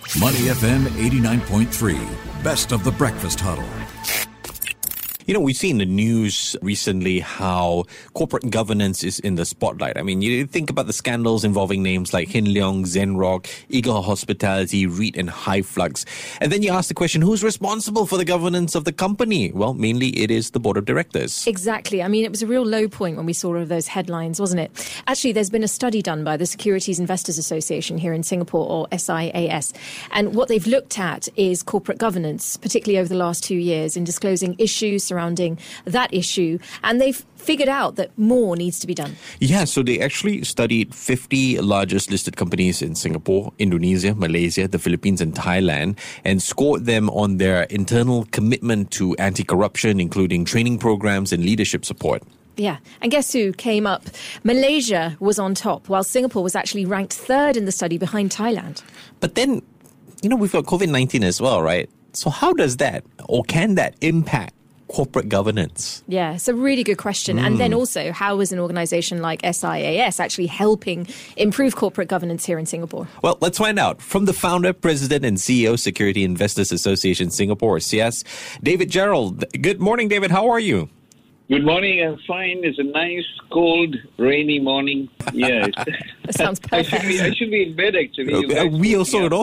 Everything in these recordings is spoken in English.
Money FM 89.3, best of the breakfast huddle. You know, we've seen in the news recently how corporate governance is in the spotlight. I mean, you think about the scandals involving names like Hin Leong, Zenrock, Eagle Hospitality, REIT and Hyflux. And then you ask the question, who's responsible for the governance of the company? Well, mainly it is the board of directors. Exactly. I mean, it was a real low point when we saw all of those headlines, wasn't it? Actually, there's been a study done by the Securities Investors Association here in Singapore, or SIAS. And what they've looked at is corporate governance, particularly over the last 2 years, in disclosing issues surrounding that issue, and they've figured out that more needs to be done. Yeah, so they actually studied 50 largest listed companies in Singapore, Indonesia, Malaysia, the Philippines and Thailand, and scored them on their internal commitment to anti-corruption, including training programs and leadership support. Yeah, and guess who came up? Malaysia was on top, while Singapore was actually ranked third in the study behind Thailand. But then, you know, we've got COVID-19 as well, right? So how does that, or can that impact corporate governance? Yeah, it's a really good question. And then also, how is an organisation like SIAS actually helping improve corporate governance here in Singapore? Well, let's find out. From the founder, president and CEO, Security Investors Association Singapore, SIAS, David Gerald. Good morning, David. How are you? Good morning. I'm fine. It's a nice, cold, rainy morning. Yeah. That sounds perfect. I should be in bed, actually. We also know.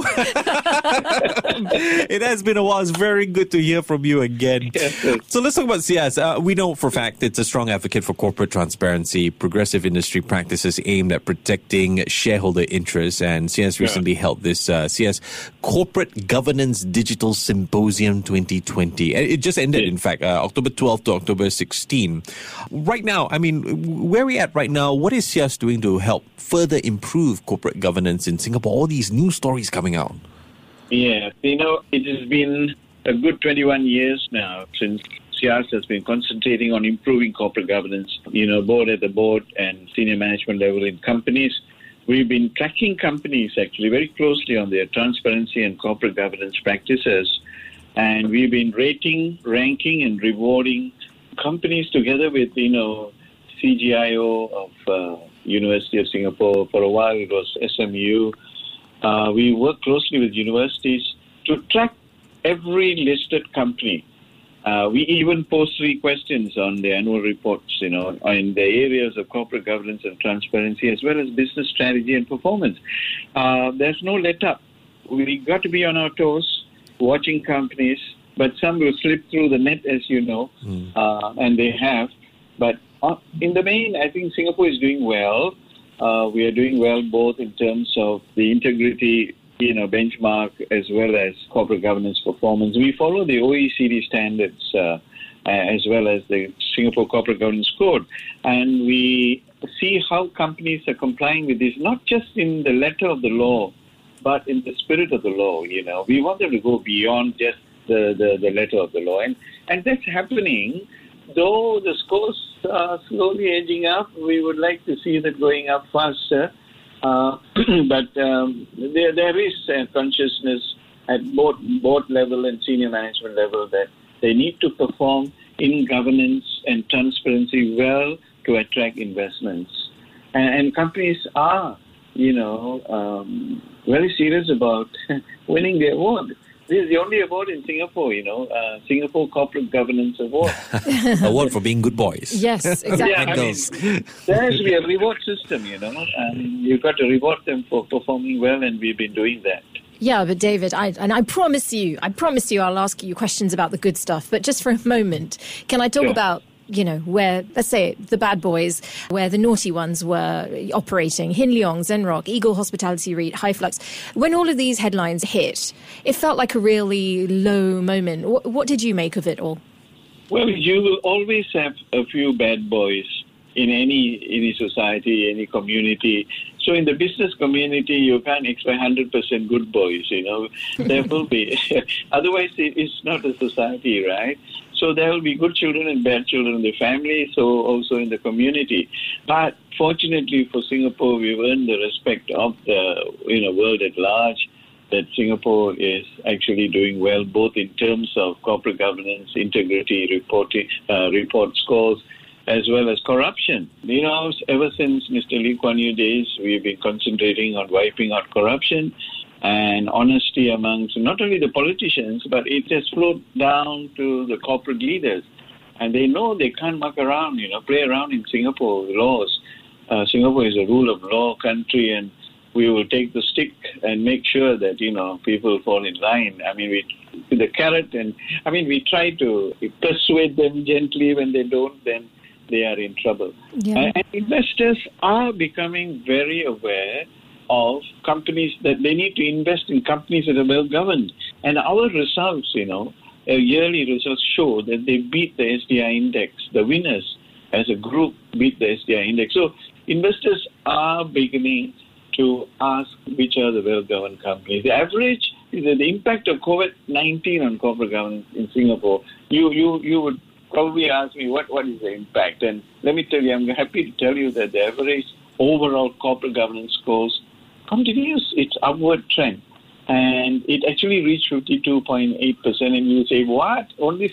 It has been a while. It's very good to hear from you again. Yes. So let's talk about SIAS. We know for a fact it's a strong advocate for corporate transparency, progressive industry practices aimed at protecting shareholder interests. And SIAS recently held this SIAS Corporate Governance Digital Symposium 2020. It just ended, in fact, October 12th to October 16th. Right now, I mean, where are we at right now? What is SIAS doing to help further improve corporate governance in Singapore? All these new stories coming out. Yeah, you know, it has been a good 21 years now since SIAS has been concentrating on improving corporate governance, you know, both at the board and senior management level in companies. We've been tracking companies actually very closely on their transparency and corporate governance practices. And we've been rating, ranking and rewarding companies together with, you know, CGIO of University of Singapore. For a while it was SMU. We work closely with universities to track every listed company. We even post 3 questions on the annual reports, you know, in the areas of corporate governance and transparency, as well as business strategy and performance. There's no let up. We got to be on our toes, watching companies, but some will slip through the net, as you know, and they have. But in the main, I think Singapore is doing well. We are doing well both in terms of the integrity, you know, benchmark as well as corporate governance performance. We follow the OECD standards as well as the Singapore Corporate Governance Code, and we see how companies are complying with this, not just in the letter of the law, but in the spirit of the law. You know, we want them to go beyond just the letter of the law, and that's happening. Though the scores are slowly edging up, we would like to see that going up faster. But there is a consciousness at both board level and senior management level that they need to perform in governance and transparency well to attract investments. And companies are, you know, very serious about winning the award. This is the only award in Singapore, you know, Singapore Corporate Governance Award. Award for being good boys. Yes, exactly. Yeah, I mean, there has to be a reward system, you know, and you've got to reward them for performing well, and we've been doing that. Yeah, but David, I promise you I'll ask you questions about the good stuff. But just for a moment, can I talk about, you know, where, let's say, the bad boys, where the naughty ones were operating, Hin Leong, Zenrock, Eagle Hospitality REIT, Hyflux. When all of these headlines hit, it felt like a really low moment. What did you make of it all? Well, you will always have a few bad boys in any society, any community. So in the business community, you can't expect 100% good boys, you know. There will be. Otherwise, it's not a society, right? So there will be good children and bad children in the family, so also in the community. But fortunately for Singapore, we've earned the respect of the world at large, that Singapore is actually doing well, both in terms of corporate governance, integrity, report scores, as well as corruption. You know, ever since Mr. Lee Kuan Yew days, we've been concentrating on wiping out corruption. and honesty amongst not only the politicians, but it has flowed down to the corporate leaders. And they know they can't muck around, play around in Singapore laws. Singapore is a rule of law country, and we will take the stick and make sure that, people fall in line. I mean, with the carrot, and we try to persuade them gently. When they don't, then they are in trouble. Yeah. And investors are becoming very aware of companies, that they need to invest in companies that are well governed. And our results, yearly results show that they beat the SDI index. The winners as a group beat the SDI index. So investors are beginning to ask which are the well-governed companies. The average is that the impact of COVID-19 on corporate governance in Singapore. You would probably ask me what is the impact, and let me tell you, I'm happy to tell you that the average overall corporate governance scores continues its upward trend, and it actually reached 52.8%. And you say, what? Only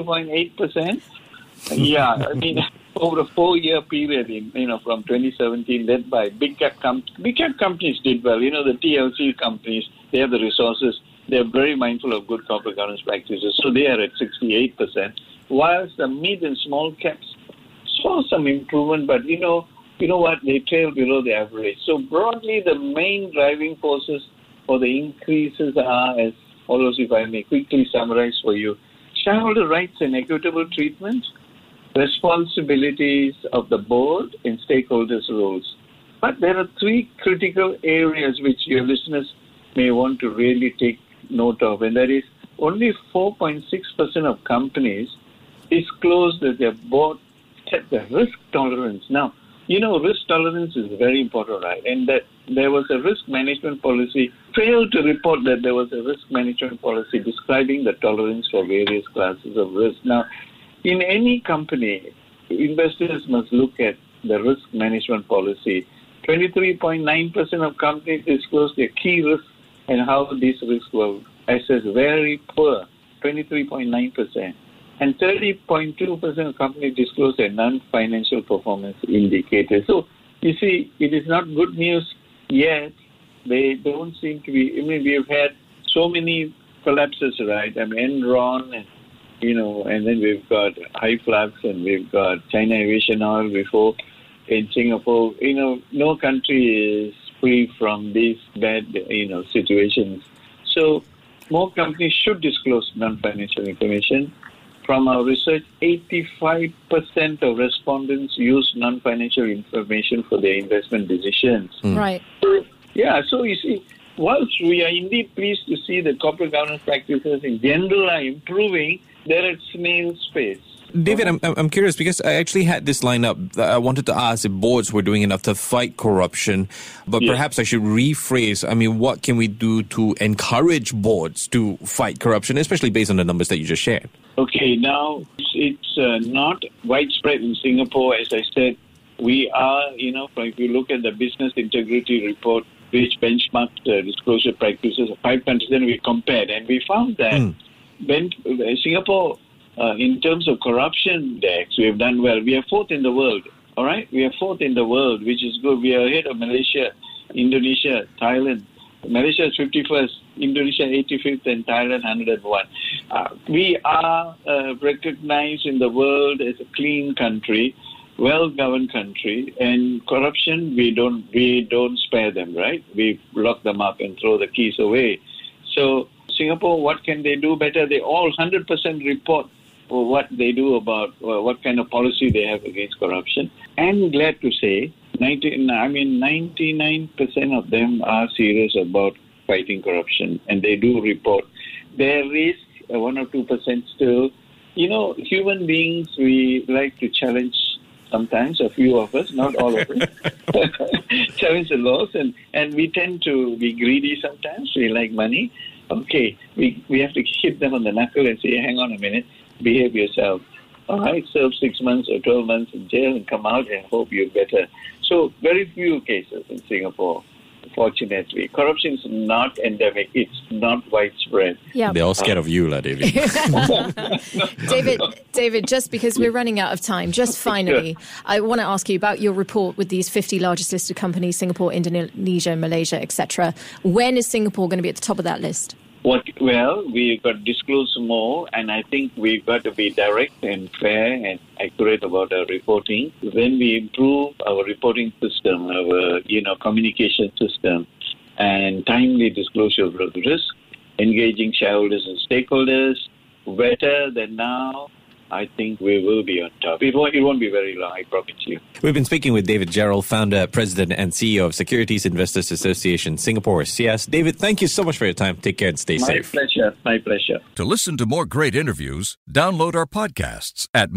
52.8%? Yeah, over a 4-year period, from 2017, led by big cap companies did well. The TLC companies, they have the resources. They're very mindful of good corporate governance practices, so they are at 68%. Whilst the mid and small caps saw some improvement, but you know what? They trail below the average. So broadly, the main driving forces for the increases are as follows, if I may quickly summarize for you: shareholder rights and equitable treatment, responsibilities of the board, and stakeholders' roles. But there are 3 critical areas which your listeners may want to really take note of, and that is only 4.6% of companies disclose that their board set the risk tolerance. Now, risk tolerance is very important, right? And that there was a risk management policy, failed to report that there was a risk management policy describing the tolerance for various classes of risk. Now, in any company, investors must look at the risk management policy. 23.9% of companies disclose their key risks and how these risks were assessed. Very poor, 23.9%. And 30.2% of companies disclose their non-financial performance indicators. So, you see, it is not good news yet. They don't seem to be. We've had so many collapses, right? Enron, and then we've got Hyflux, and we've got China Aviation Oil before in Singapore. No country is free from these bad, situations. So, more companies should disclose non-financial information. From our research, 85% of respondents use non-financial information for their investment decisions. Right. Yeah, so you see, whilst we are indeed pleased to see that corporate governance practices in general are improving, they're at snail's pace. David, I'm curious because I actually had this line up. I wanted to ask if boards were doing enough to fight corruption, but perhaps I should rephrase. What can we do to encourage boards to fight corruption, especially based on the numbers that you just shared? Okay, now it's not widespread in Singapore. As I said, we are, if you look at the Business Integrity Report, which benchmarked disclosure practices of 5 countries, then we compared, and we found that Singapore, in terms of corruption index, we have done well. We are 4th in the world, all right? We are 4th in the world, which is good. We are ahead of Malaysia, Indonesia, Thailand. Malaysia is 51st, Indonesia 85th, and Thailand 101. We are recognized in the world as a clean country, well-governed country, and corruption, we don't spare them, right? We lock them up and throw the keys away. So Singapore, what can they do better? They all 100% report what they do about what kind of policy they have against corruption. And glad to say, 99% of them are serious about fighting corruption, and they do report. There is 1 or 2% still. Human beings, we like to challenge sometimes, a few of us, not all of us, challenge the laws, and we tend to be greedy sometimes. We like money. Okay, we have to hit them on the knuckle and say, hang on a minute, behave yourself. All right, serve 6 months or 12 months in jail and come out and hope you're better. So very few cases in Singapore fortunately. Corruption is not endemic. It's not widespread. Yeah. They're all scared of you, David. David, just because we're running out of time, just finally, I want to ask you about your report with these 50 largest listed companies, Singapore, Indonesia, Malaysia, etc. When is Singapore going to be at the top of that list? Well, we've got to disclose more, and I think we've got to be direct and fair and accurate about our reporting. When we improve our reporting system, our communication system, and timely disclosure of risk, engaging shareholders and stakeholders better than now, I think we will be on top. It won't be very long, I promise you. We've been speaking with David Gerald, founder, president, and CEO of Securities Investors Association Singapore, SIAS. David, thank you so much for your time. Take care and stay safe. My pleasure. To listen to more great interviews, download our podcasts at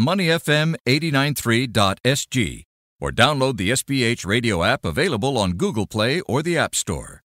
moneyfm893.sg or download the SPH radio app available on Google Play or the App Store.